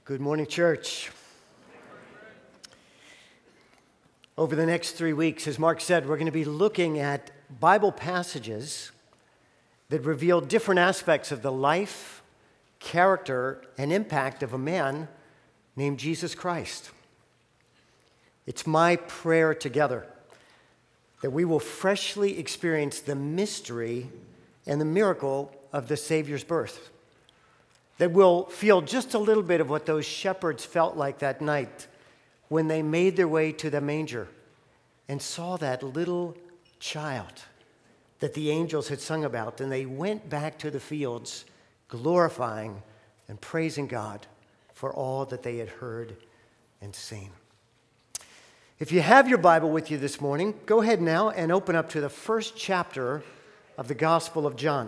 Good morning, church. Over the next 3 weeks, as Mark said, we're going to be looking at Bible passages that reveal different aspects of the life, character, and impact of a man named Jesus Christ. It's my prayer together that we will freshly experience the mystery and the miracle of the Savior's birth. That we'll feel just a little bit of what those shepherds felt like that night when they made their way to the manger and saw that little child that the angels had sung about. And they went back to the fields glorifying and praising God for all that they had heard and seen. If you have your Bible with you this morning, go ahead now and open up to the first chapter of the Gospel of John.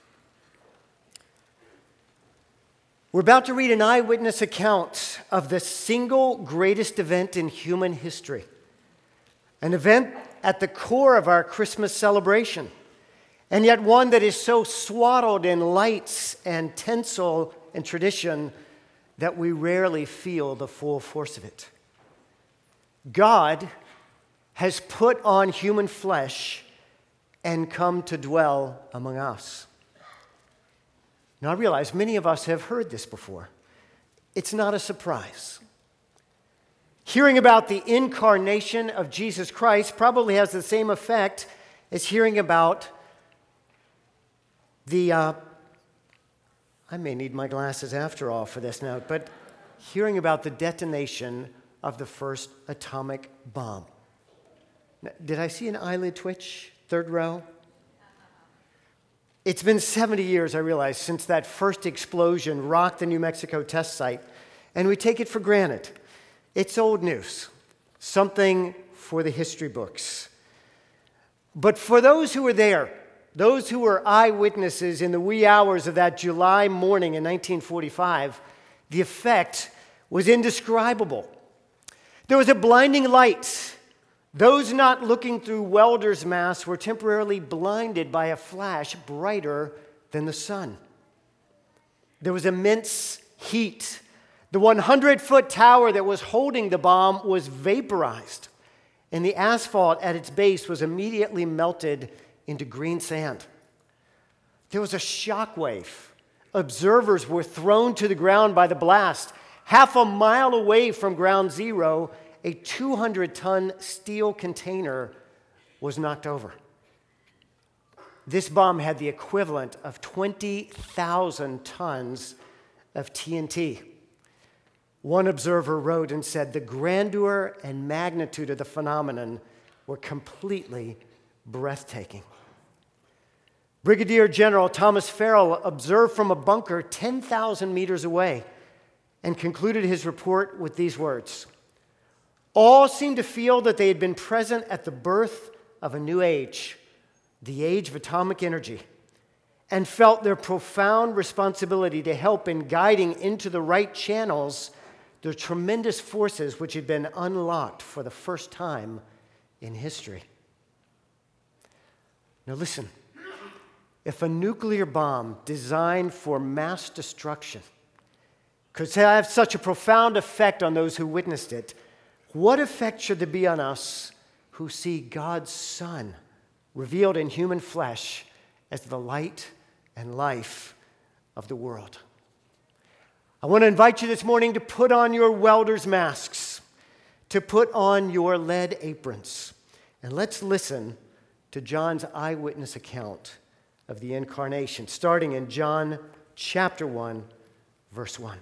We're about to read an eyewitness account of the single greatest event in human history, an event at the core of our Christmas celebration, and yet one that is so swaddled in lights and tinsel and tradition that we rarely feel the full force of it. God has put on human flesh and come to dwell among us. Now, I realize many of us have heard this before. It's not a surprise. Hearing about the incarnation of Jesus Christ probably has the same effect as hearing about I may need my glasses after all for this now, but hearing about the detonation of the first atomic bomb. Did I see an eyelid twitch? Third row? It's been 70 years, I realize, since that first explosion rocked the New Mexico test site, and we take it for granted. It's old news, something for the history books. But for those who were there, those who were eyewitnesses in the wee hours of that July morning in 1945, the effect was indescribable. There was a blinding light. Those not looking through welder's masks were temporarily blinded by a flash brighter than the sun. There was immense heat. The 100-foot tower that was holding the bomb was vaporized, and the asphalt at its base was immediately melted into green sand. There was a shockwave. Observers were thrown to the ground by the blast. Half a mile away from ground zero, a 200-ton steel container was knocked over. This bomb had the equivalent of 20,000 tons of TNT. One observer wrote and said, "The grandeur and magnitude of the phenomenon were completely breathtaking." Brigadier General Thomas Farrell observed from a bunker 10,000 meters away and concluded his report with these words: "All seemed to feel that they had been present at the birth of a new age, the age of atomic energy, and felt their profound responsibility to help in guiding into the right channels the tremendous forces which had been unlocked for the first time in history." Now listen, if a nuclear bomb designed for mass destruction could have such a profound effect on those who witnessed it, what effect should there be on us who see God's Son revealed in human flesh as the light and life of the world? I want to invite you this morning to put on your welder's masks, to put on your lead aprons, and let's listen to John's eyewitness account of the incarnation, starting in John chapter 1, verse 1.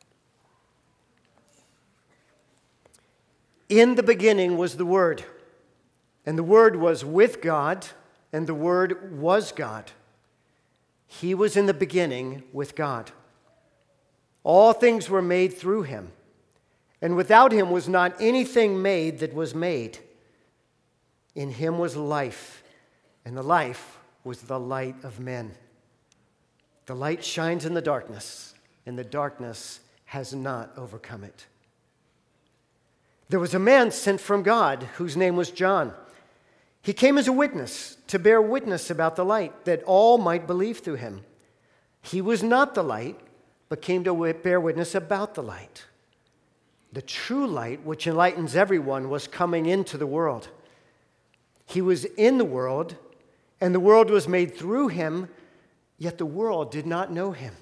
"In the beginning was the Word, and the Word was with God, and the Word was God. He was in the beginning with God. All things were made through him, and without him was not anything made that was made. In him was life, and the life was the light of men. The light shines in the darkness, and the darkness has not overcome it. There was a man sent from God whose name was John. He came as a witness to bear witness about the light, that all might believe through him. He was not the light, but came to bear witness about the light. The true light, which enlightens everyone, was coming into the world. He was in the world, and the world was made through him, yet the world did not know him.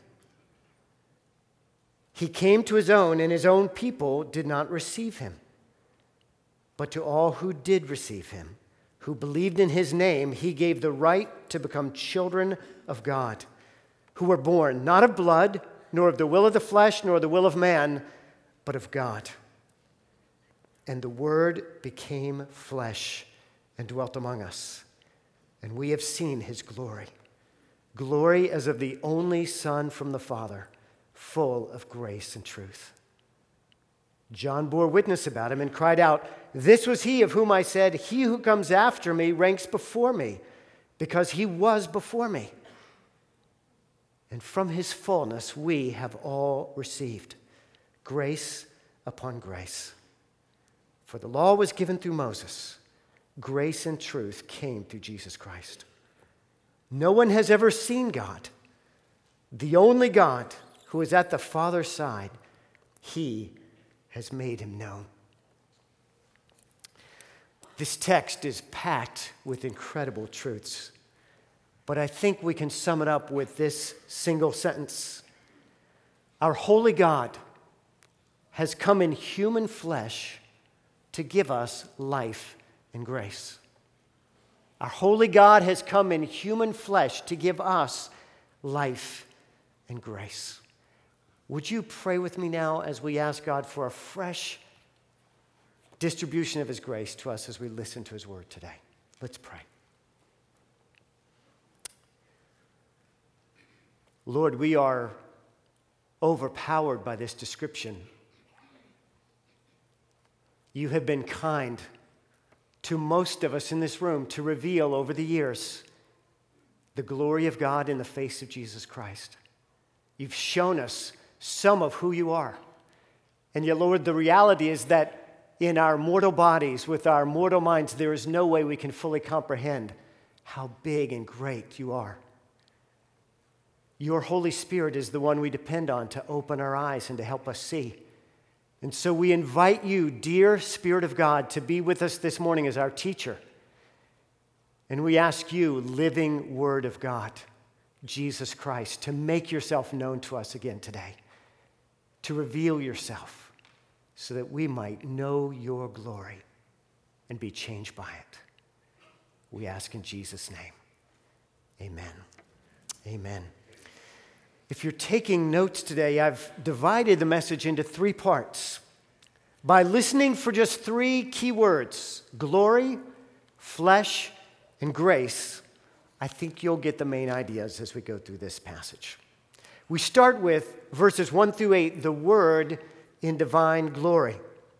He came to his own, and his own people did not receive him. But to all who did receive him, who believed in his name, he gave the right to become children of God, who were born not of blood, nor of the will of the flesh, nor the will of man, but of God. And the Word became flesh and dwelt among us, and we have seen his glory, glory as of the only Son from the Father, full of grace and truth. John bore witness about him and cried out, "This was he of whom I said, 'He who comes after me ranks before me, because he was before me.' And from his fullness we have all received grace upon grace. For the law was given through Moses. Grace and truth came through Jesus Christ. No one has ever seen God. The only God who is at the Father's side, he has made him known." This text is packed with incredible truths, but I think we can sum it up with this single sentence. Our holy God has come in human flesh to give us life and grace. Our holy God has come in human flesh to give us life and grace. Would you pray with me now as we ask God for a fresh distribution of his grace to us as we listen to his word today? Let's pray. Lord, we are overpowered by this description. You have been kind to most of us in this room to reveal over the years the glory of God in the face of Jesus Christ. You've shown us some of who you are. And yet, Lord, the reality is that in our mortal bodies, with our mortal minds, there is no way we can fully comprehend how big and great you are. Your Holy Spirit is the one we depend on to open our eyes and to help us see. And so we invite you, dear Spirit of God, to be with us this morning as our teacher. And we ask you, living Word of God, Jesus Christ, to make yourself known to us again today, to reveal yourself so that we might know your glory and be changed by it. We ask in Jesus' name. Amen. Amen. If you're taking notes today, I've divided the message into 3 parts. By listening for just 3 key words, glory, flesh, and grace, I think you'll get the main ideas as we go through this passage. We start with verses 1 through 8, the Word in divine glory.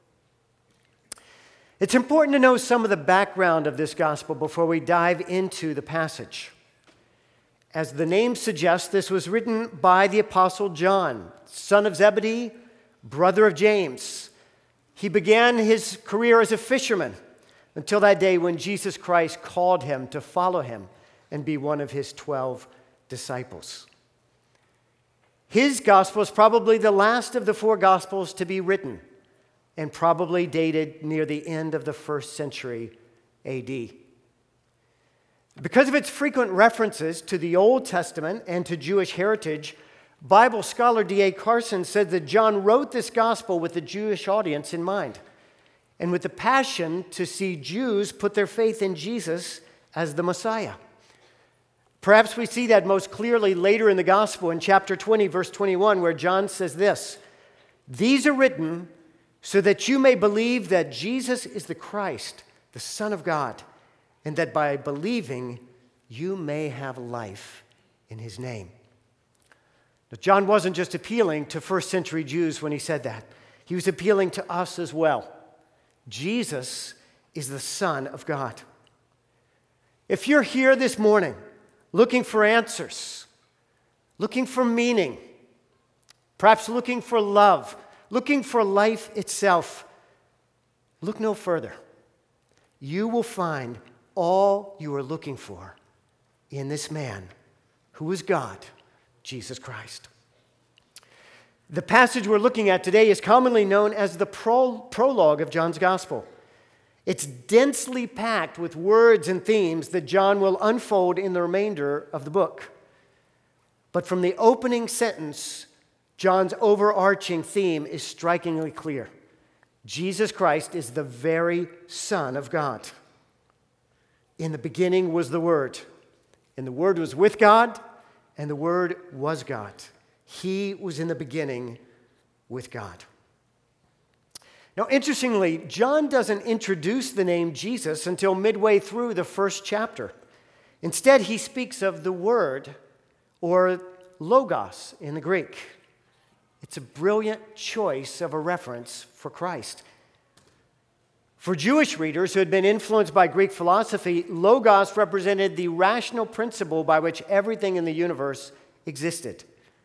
It's important to know some of the background of this gospel before we dive into the passage. As the name suggests, this was written by the Apostle John, son of Zebedee, brother of James. He began his career as a fisherman until that day when Jesus Christ called him to follow him and be one of his 12 disciples. His gospel is probably the last of the 4 gospels to be written and probably dated near the end of the 1st century AD. Because of its frequent references to the Old Testament and to Jewish heritage, Bible scholar D.A. Carson said that John wrote this gospel with the Jewish audience in mind and with the passion to see Jews put their faith in Jesus as the Messiah. Perhaps we see that most clearly later in the gospel in chapter 20, verse 21, where John says this, "These are written so that you may believe that Jesus is the Christ, the Son of God, and that by believing you may have life in his name." Now, John wasn't just appealing to 1st century Jews when he said that. He was appealing to us as well. Jesus is the Son of God. If you're here this morning looking for answers, looking for meaning, perhaps looking for love, looking for life itself, look no further. You will find all you are looking for in this man who is God, Jesus Christ. The passage we're looking at today is commonly known as the prologue of John's Gospel. It's densely packed with words and themes that John will unfold in the remainder of the book. But from the opening sentence, John's overarching theme is strikingly clear. Jesus Christ is the very Son of God. In the beginning was the Word, and the Word was with God, and the Word was God. He was in the beginning with God. Now, interestingly, John doesn't introduce the name Jesus until midway through the first chapter. Instead, he speaks of the Word, or logos in the Greek. It's a brilliant choice of a reference for Christ. For Jewish readers who had been influenced by Greek philosophy, logos represented the rational principle by which everything in the universe existed.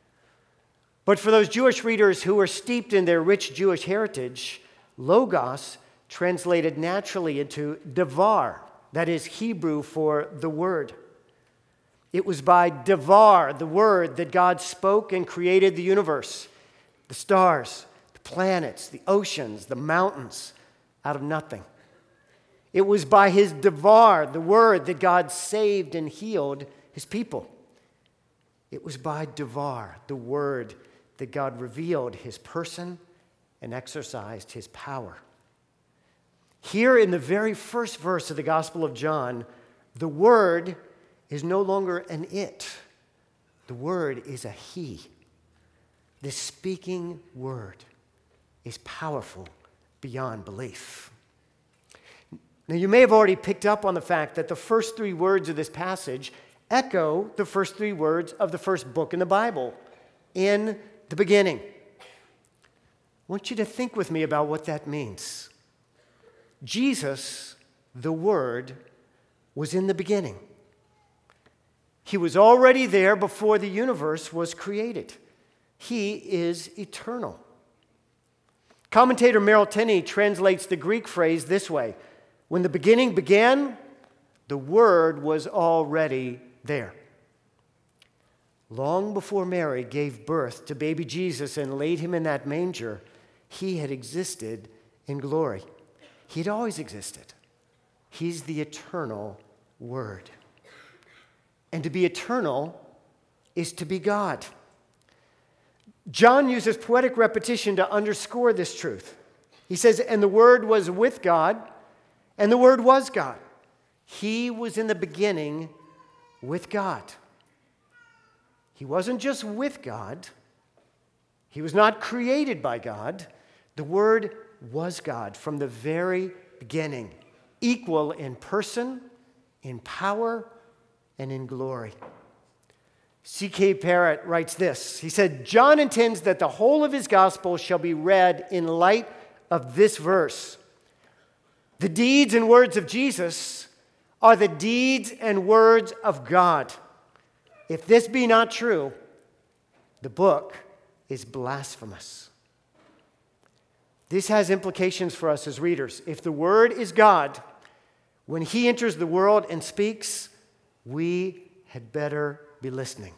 But for those Jewish readers who were steeped in their rich Jewish heritage, logos translated naturally into devar, that is Hebrew for the Word. It was by devar, the Word, that God spoke and created the universe, the stars, the planets, the oceans, the mountains, out of nothing. It was by his devar, the Word, that God saved and healed his people. It was by devar, the Word, that God revealed his person and exercised his power. Here in the very first verse of the Gospel of John, the Word is no longer an it. The Word is a he. This speaking Word is powerful beyond belief. Now, you may have already picked up on the fact that the first three words of this passage echo the first three words of the first book in the Bible, in the beginning. I want you to think with me about what that means. Jesus, the Word, was in the beginning. He was already there before the universe was created. He is eternal. Commentator Merrill Tenney translates the Greek phrase this way: when the beginning began, the Word was already there. Long before Mary gave birth to baby Jesus and laid him in that manger, he had existed in glory. He had always existed. He's the eternal Word. And to be eternal is to be God. John uses poetic repetition to underscore this truth. He says, and the Word was with God, and the Word was God. He was in the beginning with God. He wasn't just with God. He was not created by God. The Word was God from the very beginning, equal in person, in power, and in glory. C.K. Parrott writes this. He said, John intends that the whole of his gospel shall be read in light of this verse. The deeds and words of Jesus are the deeds and words of God. If this be not true, the book is blasphemous. This has implications for us as readers. If the Word is God, when he enters the world and speaks, we had better be listening.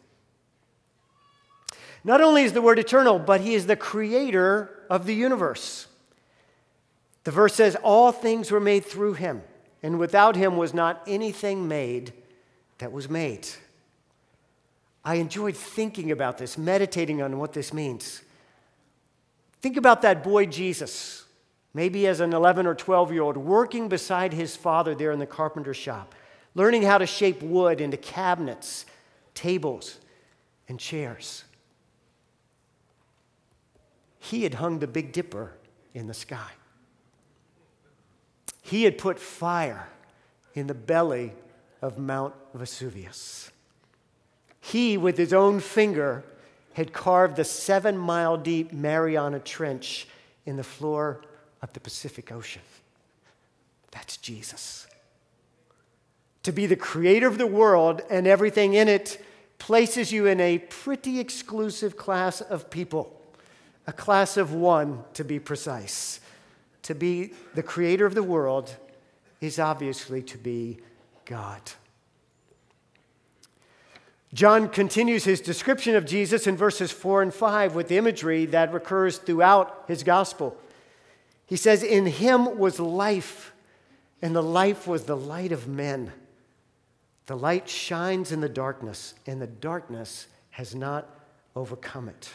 Not only is the Word eternal, but he is the creator of the universe. The verse says, all things were made through him, and without him was not anything made that was made. I enjoyed thinking about this, meditating on what this means. Think about that boy Jesus, maybe as an 11 or 12-year-old, working beside his father there in the carpenter's shop, learning how to shape wood into cabinets, tables, and chairs. He had hung the Big Dipper in the sky. He had put fire in the belly of Mount Vesuvius. He, with his own finger, had carved the 7-mile-deep Mariana Trench in the floor of the Pacific Ocean. That's Jesus. To be the creator of the world and everything in it places you in a pretty exclusive class of people, a class of one, to be precise. To be the creator of the world is obviously to be God. John continues his description of Jesus in verses 4 and 5 with imagery that recurs throughout his gospel. He says, "In him was life, and the life was the light of men. The light shines in the darkness, and the darkness has not overcome it."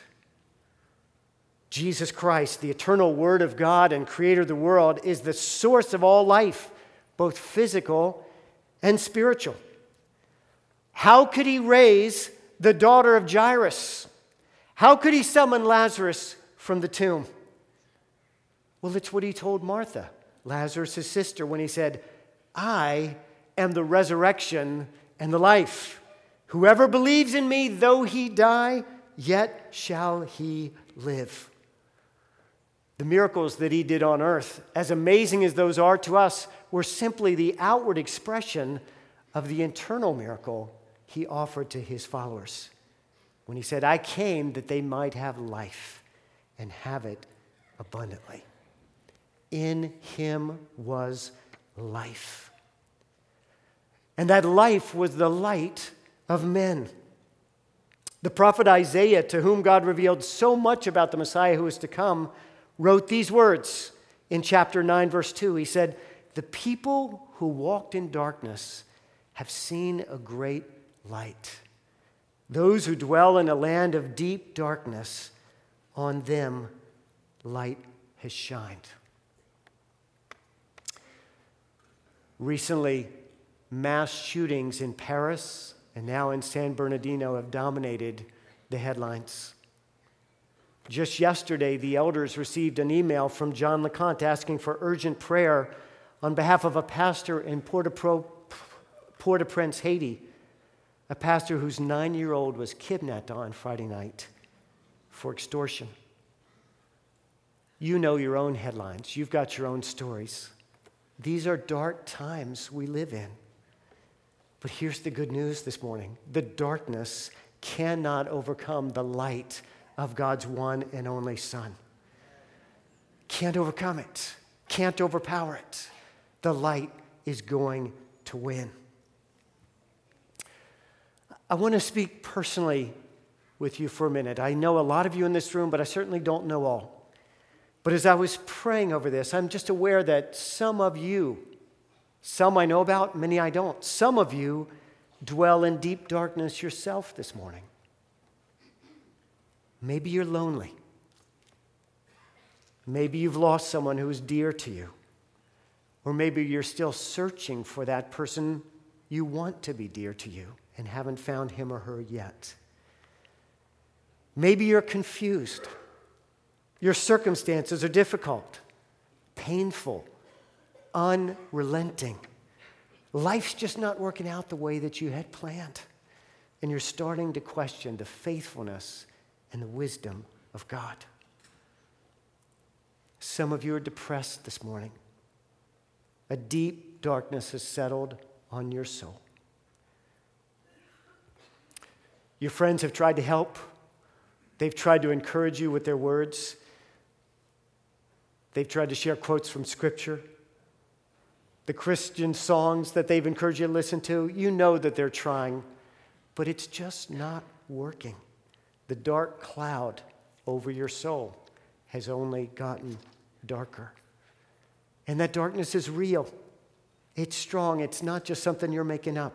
Jesus Christ, the eternal Word of God and Creator of the world, is the source of all life, both physical and spiritual. How could he raise the daughter of Jairus? How could he summon Lazarus from the tomb? Well, it's what he told Martha, Lazarus' sister, when he said, "I am the resurrection and the life. Whoever believes in me, though he die, yet shall he live." The miracles that he did on earth, as amazing as those are to us, were simply the outward expression of the internal miracle he offered to his followers when he said, "I came that they might have life and have it abundantly." In him was life. And that life was the light of men. The prophet Isaiah, to whom God revealed so much about the Messiah who was to come, wrote these words in chapter 9, verse 2. He said, "The people who walked in darkness have seen a great light. Those who dwell in a land of deep darkness, on them light has shined." Recently, mass shootings in Paris and now in San Bernardino have dominated the headlines. Just yesterday, the elders received an email from John LeConte asking for urgent prayer on behalf of a pastor in Port-au-Prince, Haiti, a pastor whose 9-year-old was kidnapped on Friday night for extortion. You know your own headlines. You've got your own stories. These are dark times we live in. But here's the good news this morning. The darkness cannot overcome the light of God's one and only Son. Can't overcome it. Can't overpower it. The light is going to win. I want to speak personally with you for a minute. I know a lot of you in this room, but I certainly don't know all. But as I was praying over this, I'm just aware that some of you, some I know about, many I don't, some of you dwell in deep darkness yourself this morning. Maybe you're lonely. Maybe you've lost someone who is dear to you. Or maybe you're still searching for that person you want to be dear to you and haven't found him or her yet. Maybe you're confused. Your circumstances are difficult, painful, unrelenting. Life's just not working out the way that you had planned. And you're starting to question the faithfulness and the wisdom of God. Some of you are depressed this morning. A deep darkness has settled on your soul. Your friends have tried to help. They've tried to encourage you with their words. They've tried to share quotes from Scripture. The Christian songs that they've encouraged you to listen to, you know that they're trying, but it's just not working. The dark cloud over your soul has only gotten darker. And that darkness is real. It's strong. It's not just something you're making up.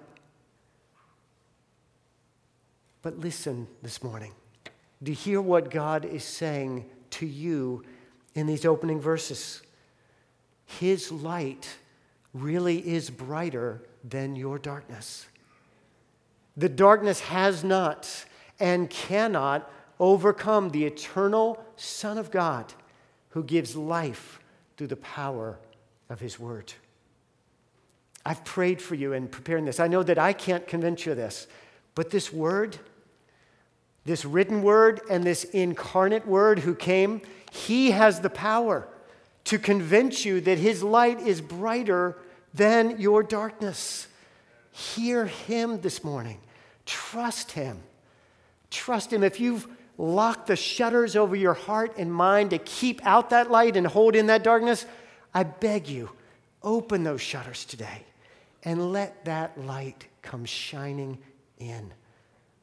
But listen this morning. Do you hear what God is saying to you in these opening verses? His light really is brighter than your darkness. The darkness has not and cannot overcome the eternal Son of God who gives life through the power of His Word. I've prayed for you in preparing this. I know that I can't convince you of this, but this Word, this written Word and this incarnate Word who came, He has the power to convince you that His light is brighter than your darkness. Hear Him this morning. Trust Him. Trust Him. If you've locked the shutters over your heart and mind to keep out that light and hold in that darkness, I beg you, open those shutters today and let that light come shining in.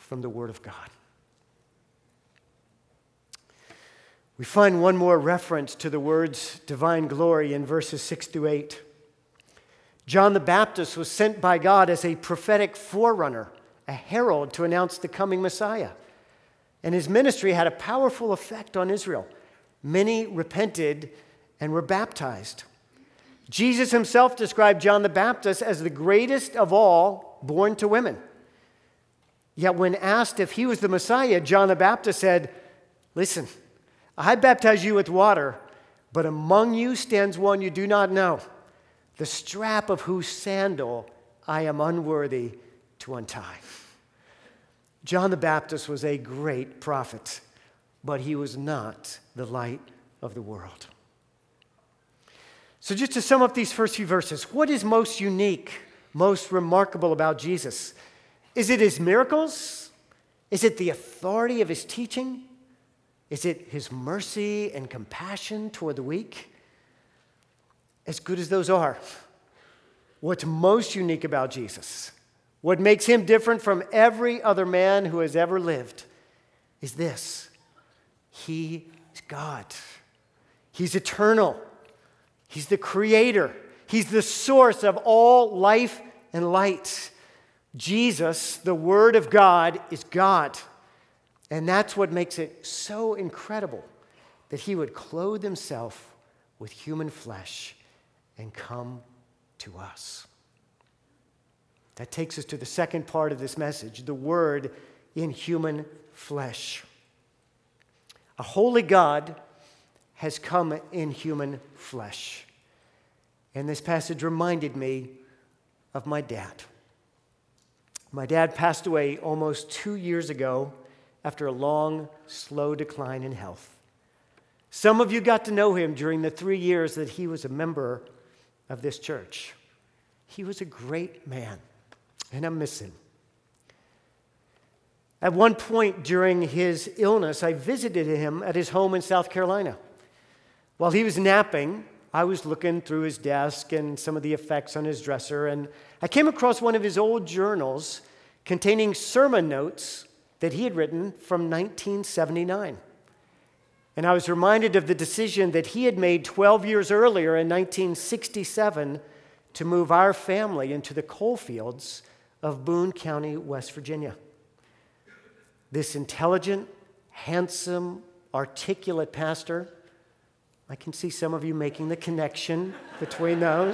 from the Word of God. We find one more reference to the words divine glory in verses 6 through 8. John the Baptist was sent by God as a prophetic forerunner, a herald to announce the coming Messiah. And his ministry had a powerful effect on Israel. Many repented and were baptized. Jesus himself described John the Baptist as the greatest of all born to women. Yet when asked if he was the Messiah, John the Baptist said, "Listen, I baptize you with water, but among you stands one you do not know, the strap of whose sandal I am unworthy to untie." John the Baptist was a great prophet, but he was not the light of the world. So just to sum up these first few verses, what is most unique, most remarkable about Jesus? Is it his miracles? Is it the authority of his teaching? Is it his mercy and compassion toward the weak? As good as those are, what's most unique about Jesus, what makes him different from every other man who has ever lived, is this: he is God. He's eternal. He's the creator. He's the source of all life and light. Jesus, the Word of God, is God. And that's what makes it so incredible that he would clothe himself with human flesh and come to us. That takes us to the second part of this message, the Word in human flesh. A holy God has come in human flesh. And this passage reminded me of my dad. My dad passed away almost 2 years ago after a long, slow decline in health. Some of you got to know him during the 3 years that he was a member of this church. He was a great man, and I miss him. At one point during his illness, I visited him at his home in South Carolina. While he was napping, I was looking through his desk and some of the effects on his dresser, and I came across one of his old journals containing sermon notes that he had written from 1979. And I was reminded of the decision that he had made 12 years earlier in 1967 to move our family into the coal fields of Boone County, West Virginia. This intelligent, handsome, articulate pastor, I can see some of you making the connection between those.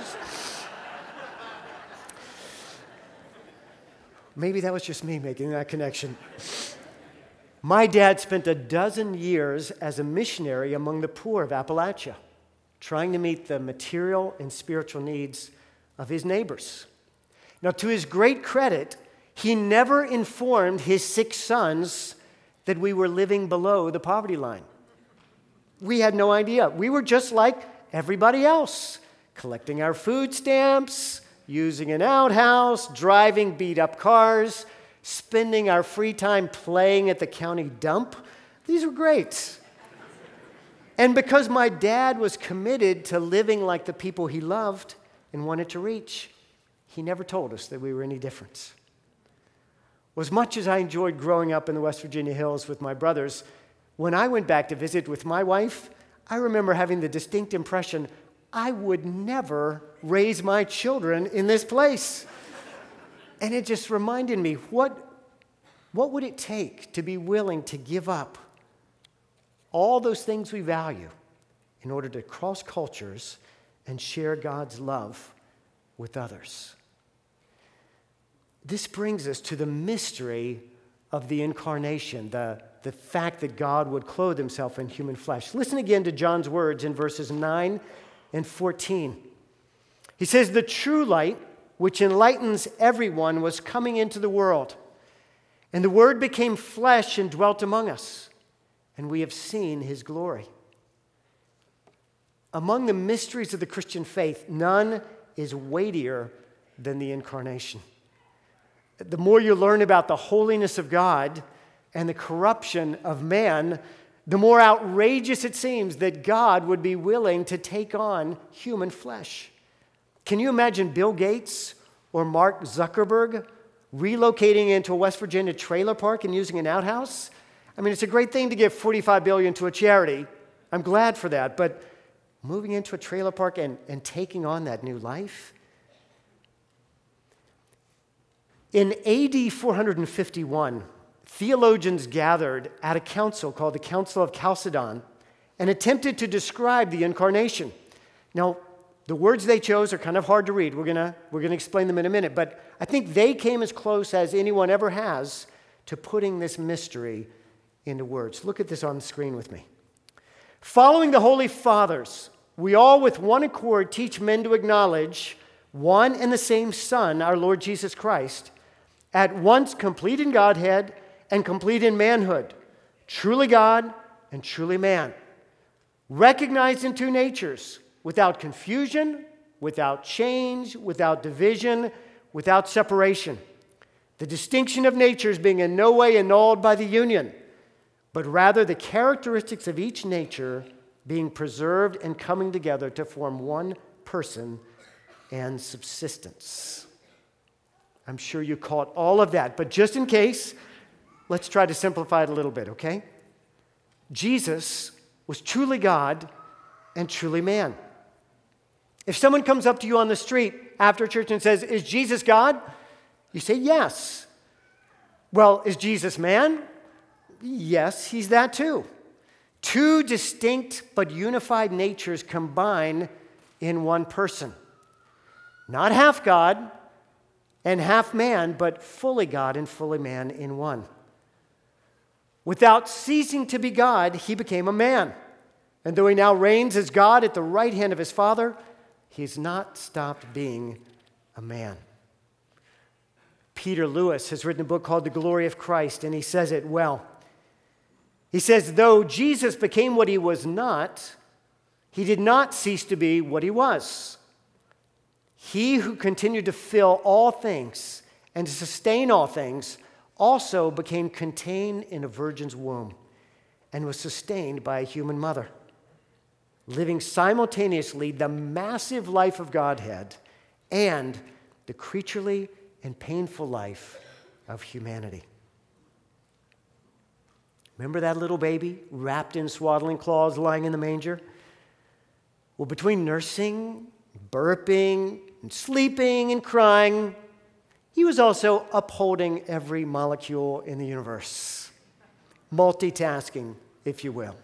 Maybe that was just me making that connection. My dad spent a dozen years as a missionary among the poor of Appalachia, trying to meet the material and spiritual needs of his neighbors. Now, to his great credit, he never informed his 6 sons that we were living below the poverty line. We had no idea. We were just like everybody else, collecting our food stamps, using an outhouse, driving beat-up cars, spending our free time playing at the county dump. These were great. And because my dad was committed to living like the people he loved and wanted to reach, he never told us that we were any different. Well, as much as I enjoyed growing up in the West Virginia hills with my brothers, when I went back to visit with my wife, I remember having the distinct impression I would never raise my children in this place. And it just reminded me, what would it take to be willing to give up all those things we value in order to cross cultures and share God's love with others? This brings us to the mystery of the incarnation, the fact that God would clothe himself in human flesh. Listen again to John's words in verses 9 and 14. He says, "The true light, which enlightens everyone, was coming into the world. And the Word became flesh and dwelt among us, and we have seen his glory." Among the mysteries of the Christian faith, none is weightier than the incarnation. The more you learn about the holiness of God and the corruption of man, the more outrageous it seems that God would be willing to take on human flesh. Can you imagine Bill Gates or Mark Zuckerberg relocating into a West Virginia trailer park and using an outhouse. I mean, it's a great thing to give $45 billion to a charity. I'm glad for that. But moving into a trailer park and taking on that new life? In AD 451, theologians gathered at a council called the Council of Chalcedon and attempted to describe the incarnation. Now, the words they chose are kind of hard to read. We're gonna explain them in a minute, but I think they came as close as anyone ever has to putting this mystery into words. Look at this on the screen with me. Following the Holy Fathers, we all with one accord teach men to acknowledge one and the same Son, our Lord Jesus Christ, at once complete in Godhead and complete in manhood, truly God and truly man, recognized in two natures, without confusion, without change, without division, without separation. The distinction of natures being in no way annulled by the union, but rather the characteristics of each nature being preserved and coming together to form one person and subsistence. I'm sure you caught all of that, but just in case, let's try to simplify it a little bit, okay? Jesus was truly God and truly man. If someone comes up to you on the street after church and says, "Is Jesus God?" You say, "Yes." "Well, is Jesus man?" "Yes, he's that too." Two distinct but unified natures combine in one person. Not half God and half man, but fully God and fully man in one. Without ceasing to be God, he became a man. And though he now reigns as God at the right hand of his Father, he has not stopped being a man. Peter Lewis has written a book called The Glory of Christ, and he says it well. He says, though Jesus became what he was not, he did not cease to be what he was. He who continued to fill all things and to sustain all things also became contained in a virgin's womb and was sustained by a human mother, living simultaneously the massive life of Godhead and the creaturely and painful life of humanity. Remember that little baby wrapped in swaddling cloths lying in the manger? Well, between nursing, burping, and sleeping and crying, he was also upholding every molecule in the universe. Multitasking, if you will.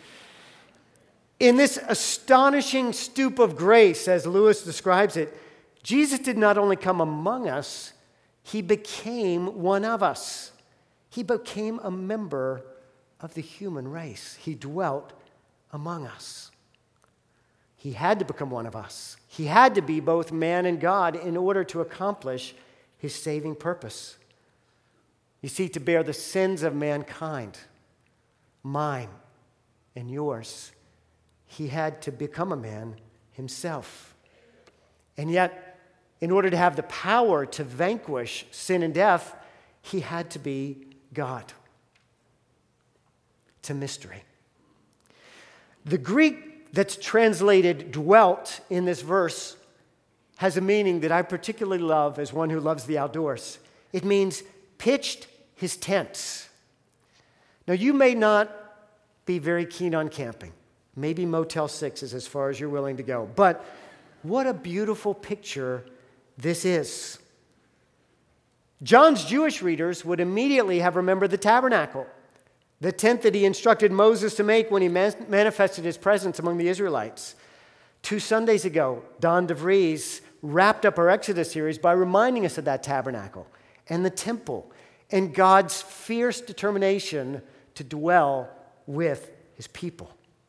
In this astonishing stoop of grace, as Lewis describes it, Jesus did not only come among us, he became one of us. He became a member of the human race. He dwelt among us. He had to become one of us. He had to be both man and God in order to accomplish his saving purpose. You see, to bear the sins of mankind, mine and yours, he had to become a man himself. And yet, in order to have the power to vanquish sin and death, he had to be God. It's a mystery. The Greek that's translated dwelt in this verse has a meaning that I particularly love as one who loves the outdoors. It means pitched his tents. Now, you may not be very keen on camping. Maybe Motel 6 is as far as you're willing to go. But what a beautiful picture this is. John's Jewish readers would immediately have remembered the tabernacle, the tent that he instructed Moses to make when he manifested his presence among the Israelites. 2 Sundays ago, Don DeVries wrapped up our Exodus series by reminding us of that tabernacle and the temple and God's fierce determination to dwell with his people.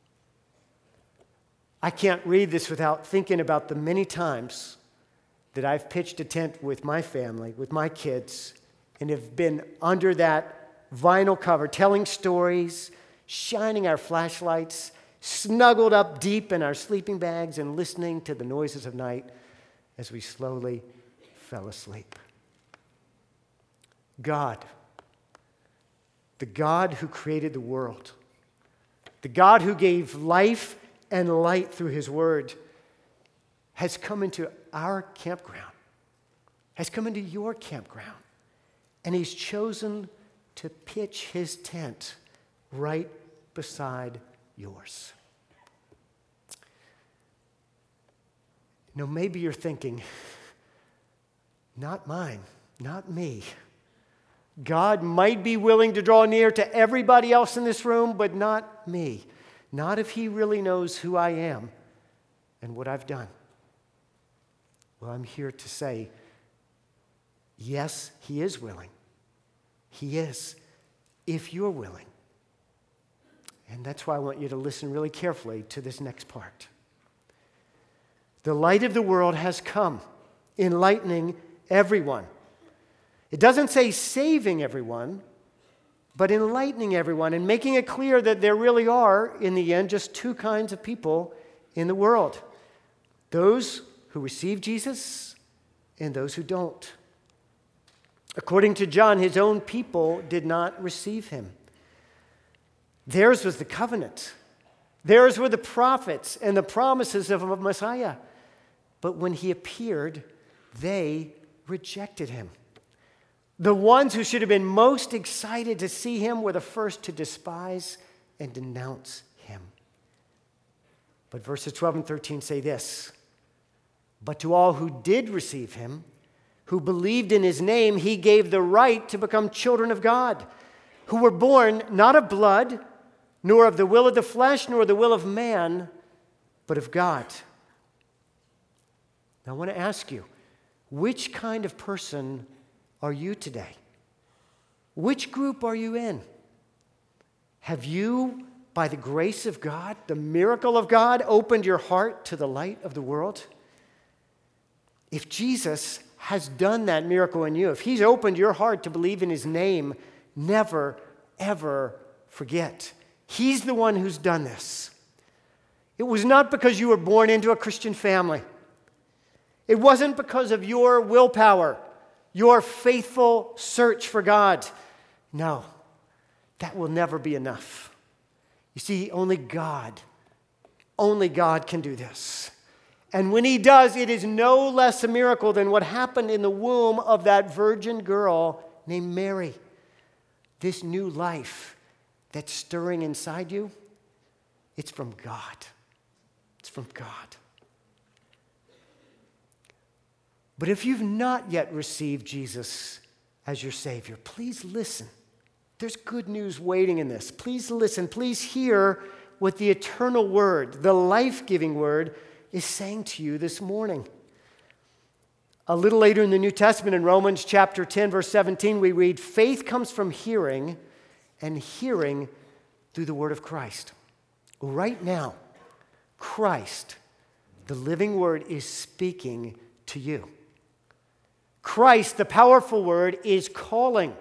I can't read this without thinking about the many times that I've pitched a tent with my family, with my kids, and have been under that vinyl cover, telling stories, shining our flashlights, snuggled up deep in our sleeping bags and listening to the noises of night as we slowly fell asleep. God, the God who created the world, the God who gave life and light through his word, has come into our campground, has come into your campground, and he's chosen to pitch his tent right beside yours. Maybe you're thinking, not mine, not me. God might be willing to draw near to everybody else in this room, but not me. Not if he really knows who I am and what I've done. Well, I'm here to say, yes, he is willing. He is, if you're willing. And that's why I want you to listen really carefully to this next part. The light of the world has come, enlightening everyone. It doesn't say saving everyone, but enlightening everyone and making it clear that there really are, in the end, just two kinds of people in the world. Those who receive Jesus and those who don't. According to John, his own people did not receive him. Theirs was the covenant. Theirs were the prophets and the promises of a Messiah. But when he appeared, they rejected him. The ones who should have been most excited to see him were the first to despise and denounce him. But verses 12 and 13 say this, "But to all who did receive him, who believed in his name, he gave the right to become children of God, who were born not of blood, nor of the will of the flesh, nor the will of man, but of God." Now I want to ask you, which kind of person are you today? Which group are you in? Have you, by the grace of God, the miracle of God, opened your heart to the light of the world? If Jesus has done that miracle in you, if he's opened your heart to believe in his name, never, ever forget. He's the one who's done this. It was not because you were born into a Christian family. It wasn't because of your willpower, your faithful search for God. No, that will never be enough. You see, only God can do this. And when he does, it is no less a miracle than what happened in the womb of that virgin girl named Mary. This new life that's stirring inside you, it's from God. It's from God. But if you've not yet received Jesus as your Savior, please listen. There's good news waiting in this. Please listen. Please hear what the eternal word, the life-giving word, is saying to you this morning. A little later in the New Testament, in Romans chapter 10, verse 17, we read, "Faith comes from hearing, and hearing through the word of Christ." Right now, Christ, the living word, is speaking to you. Christ, the powerful word, is calling.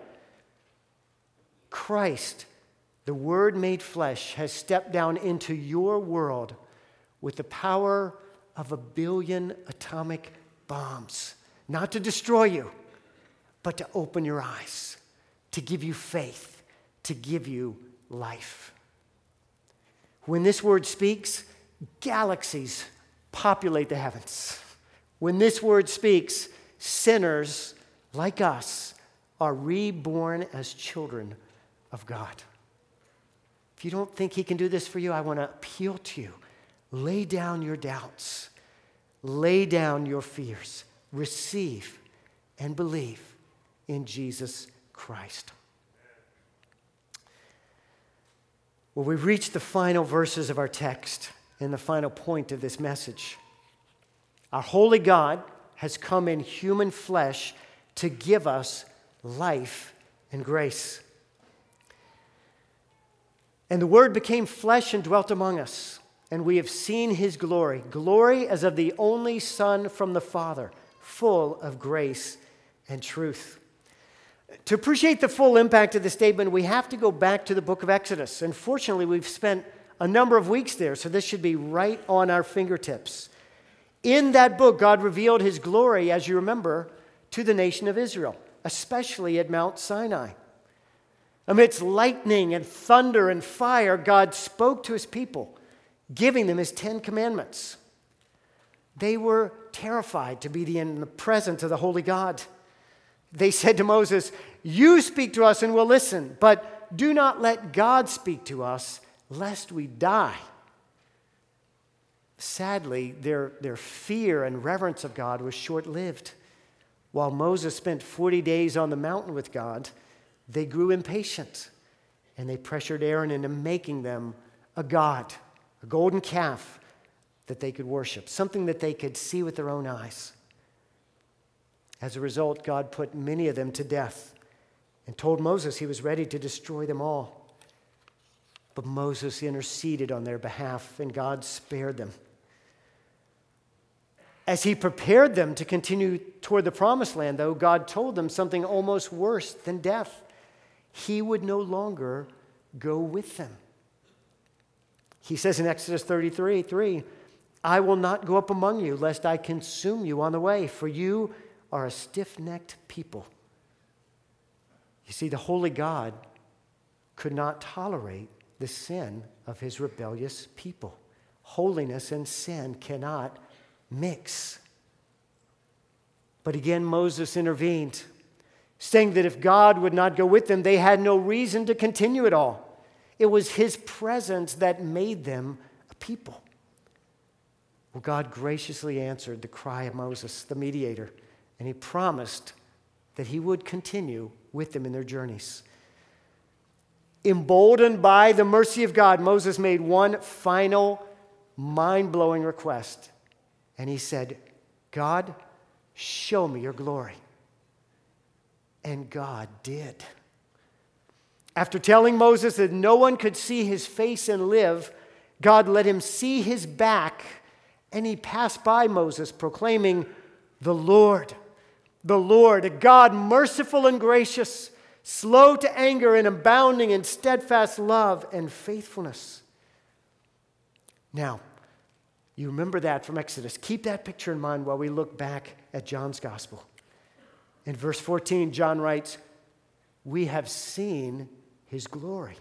Christ, the Word made flesh, has stepped down into your world with the power of 1 billion atomic bombs. Not to destroy you, but to open your eyes, to give you faith, to give you life. When this word speaks, galaxies populate the heavens. When this word speaks, sinners like us are reborn as children of God. If you don't think he can do this for you, I want to appeal to you. Lay down your doubts. Lay down your fears. Receive and believe in Jesus Christ. Well, we've reached the final verses of our text and the final point of this message. Our holy God has come in human flesh to give us life and grace. And the Word became flesh and dwelt among us, and we have seen his glory, glory as of the only Son from the Father, full of grace and truth. To appreciate the full impact of the statement, we have to go back to the book of Exodus. And fortunately, we've spent a number of weeks there, so this should be right on our fingertips. In that book, God revealed his glory, as you remember, to the nation of Israel, especially at Mount Sinai. Amidst lightning and thunder and fire, God spoke to his people, giving them his 10 commandments. They were terrified to be in the presence of the holy God. They said to Moses, You speak to us and we'll listen, but do not let God speak to us, lest we die. Sadly, their fear and reverence of God was short-lived. While Moses spent 40 days on the mountain with God, they grew impatient, and they pressured Aaron into making them a god, a golden calf that they could worship, something that they could see with their own eyes. As a result, God put many of them to death and told Moses he was ready to destroy them all. But Moses interceded on their behalf, and God spared them. As he prepared them to continue toward the promised land, though, God told them something almost worse than death. He would no longer go with them. He says in Exodus 33:3, I will not go up among you, lest I consume you on the way, for you are a stiff-necked people. You see, the holy God could not tolerate the sin of his rebellious people. Holiness and sin cannot mix. But again, Moses intervened, saying that if God would not go with them, they had no reason to continue at all. It was his presence that made them a people. Well, God graciously answered the cry of Moses, the mediator, and he promised that he would continue with them in their journeys. Emboldened by the mercy of God, Moses made one final, mind-blowing request. And he said, God, show me your glory. And God did. After telling Moses that no one could see his face and live, God let him see his back, and he passed by Moses, proclaiming, the Lord, a God merciful and gracious, slow to anger and abounding in steadfast love and faithfulness. Now, you remember that from Exodus. Keep that picture in mind while we look back at John's gospel. In verse 14, John writes, we have seen his glory.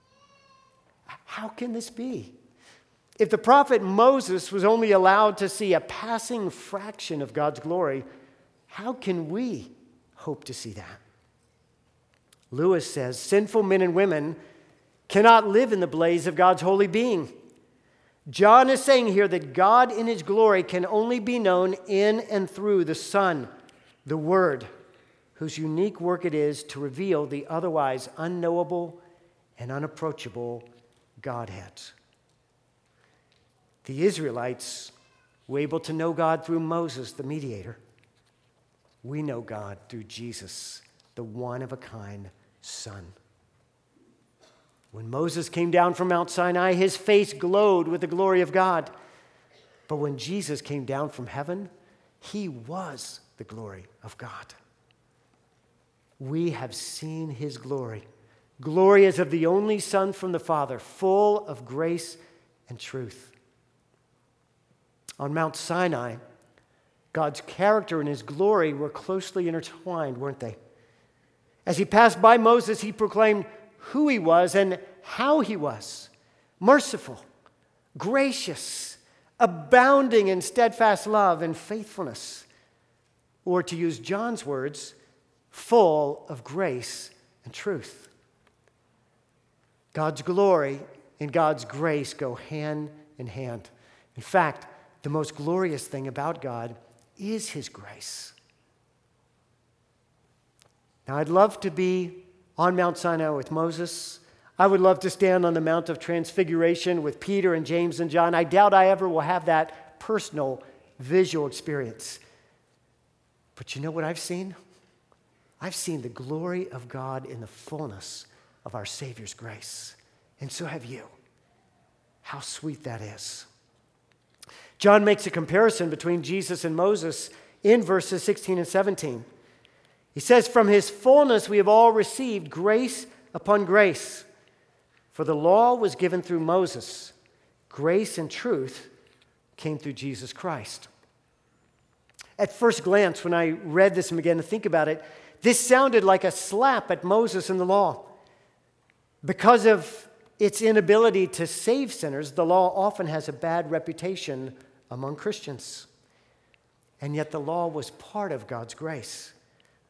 How can this be? If the prophet Moses was only allowed to see a passing fraction of God's glory, how can we hope to see that? Lewis says, sinful men and women cannot live in the blaze of God's holy being. John is saying here that God in his glory can only be known in and through the Son, the Word, whose unique work it is to reveal the otherwise unknowable and unapproachable Godhead. The Israelites were able to know God through Moses, the mediator. We know God through Jesus, the one-of-a-kind Son. When Moses came down from Mount Sinai, his face glowed with the glory of God. But when Jesus came down from heaven, he was the glory of God. We have seen his glory. Glory as of the only Son from the Father, full of grace and truth. On Mount Sinai, God's character and his glory were closely intertwined, weren't they? As he passed by Moses, he proclaimed who he was and how he was. Merciful, gracious, abounding in steadfast love and faithfulness. Or to use John's words, full of grace and truth. God's glory and God's grace go hand in hand. In fact, the most glorious thing about God is his grace. Now, I'd love to be on Mount Sinai with Moses. I would love to stand on the Mount of Transfiguration with Peter and James and John. I doubt I ever will have that personal visual experience. But you know what I've seen? I've seen the glory of God in the fullness of our Savior's grace. And so have you. How sweet that is. John makes a comparison between Jesus and Moses in verses 16 and 17. He says, from his fullness we have all received grace upon grace. For the law was given through Moses. Grace and truth came through Jesus Christ. At first glance, when I read this and began to think about it, this sounded like a slap at Moses and the law. Because of its inability to save sinners, the law often has a bad reputation among Christians. And yet the law was part of God's grace.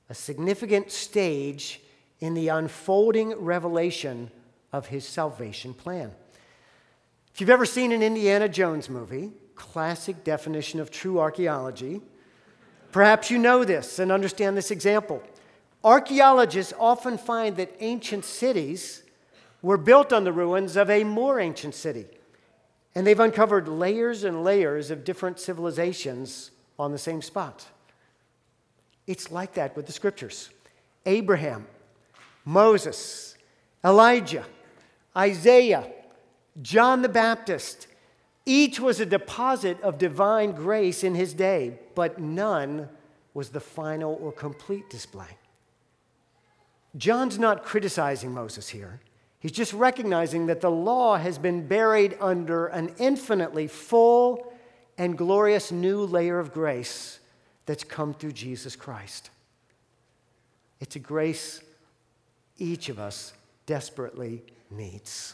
a significant stage in the unfolding revelation of his salvation plan. If you've ever seen an Indiana Jones movie, classic definition of true archaeology, perhaps you know this and understand this example. Archaeologists often find that ancient cities were built on the ruins of a more ancient city, and they've uncovered layers and layers of different civilizations on the same spot. It's like that with the scriptures. Abraham, Moses, Elijah, Isaiah, John the Baptist, each was a deposit of divine grace in his day, but none was the final or complete display. John's not criticizing Moses here. He's just recognizing that the law has been buried under an infinitely full and glorious new layer of grace that's come through Jesus Christ. It's a grace each of us desperately needs.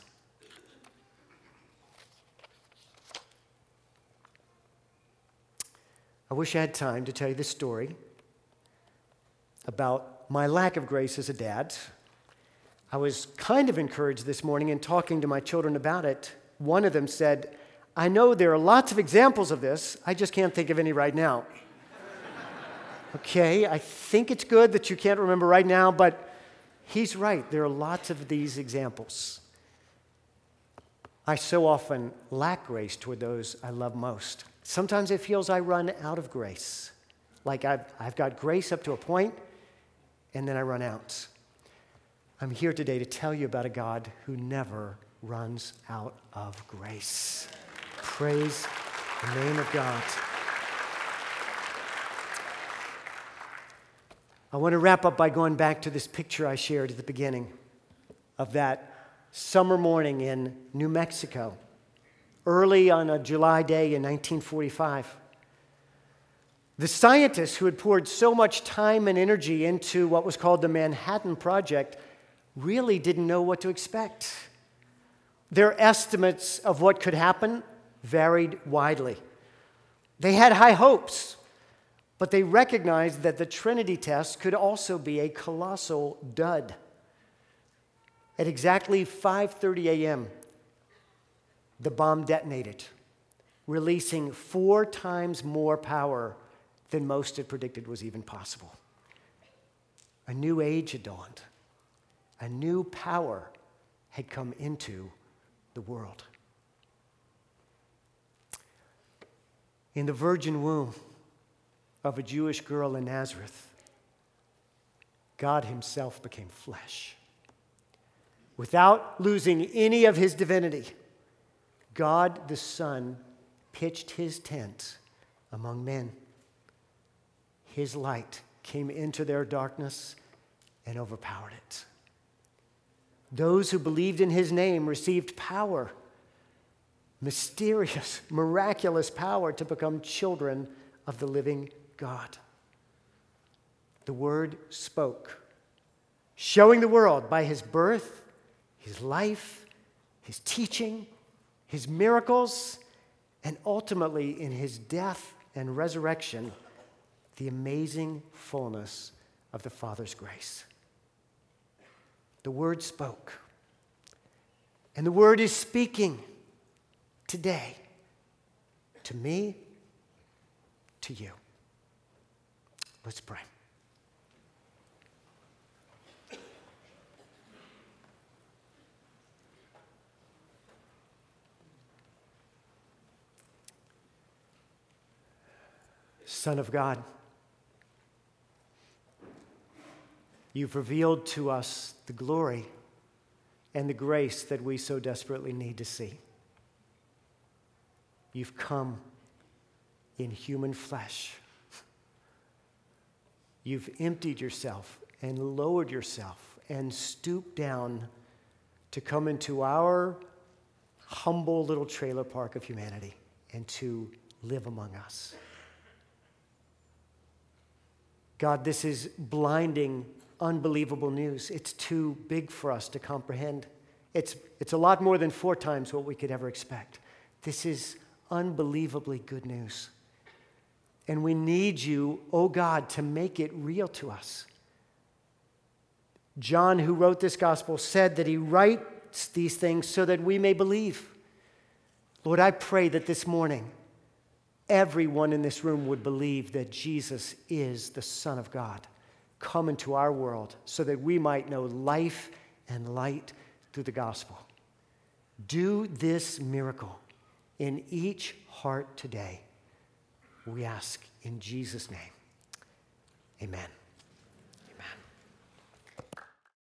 I wish I had time to tell you this story about my lack of grace as a dad. I was kind of encouraged this morning in talking to my children about it. One of them said, "I know there are lots of examples of this, I just can't think of any right now." Okay, I think it's good that you can't remember right now, but he's right. There are lots of these examples. I so often lack grace toward those I love most. Sometimes it feels I run out of grace. Like I've got grace up to a point, and then I run out. I'm here today to tell you about a God who never runs out of grace. Praise the name of God. I want to wrap up by going back to this picture I shared at the beginning of that summer morning in New Mexico, early on a July day in 1945. The scientists who had poured so much time and energy into what was called the Manhattan Project really didn't know what to expect. Their estimates of what could happen varied widely. They had high hopes, but they recognized that the Trinity test could also be a colossal dud. At exactly 5:30 a.m., the bomb detonated, releasing 4 times more power than most had predicted was even possible. A new age had dawned. A new power had come into the world. In the virgin womb of a Jewish girl in Nazareth, God himself became flesh. Without losing any of his divinity, God the Son pitched his tent among men. His light came into their darkness and overpowered it. Those who believed in his name received power, mysterious, miraculous power to become children of the living God. The Word spoke, showing the world by his birth, his life, his teaching, his miracles, and ultimately in his death and resurrection, the amazing fullness of the Father's grace. The Word spoke, and the Word is speaking today to me, to you. Let's pray. Son of God, you've revealed to us the glory and the grace that we so desperately need to see. You've come in human flesh. You've emptied yourself and lowered yourself and stooped down to come into our humble little trailer park of humanity and to live among us. God, this is blinding, unbelievable news. It's too big for us to comprehend. It's a lot more than 4 times what we could ever expect. This is unbelievably good news. And we need you, oh God, to make it real to us. John, who wrote this gospel, said that he writes these things so that we may believe. Lord, I pray that this morning, everyone in this room would believe that Jesus is the Son of God, come into our world so that we might know life and light through the gospel. Do this miracle in each heart today. We ask in Jesus' name. Amen.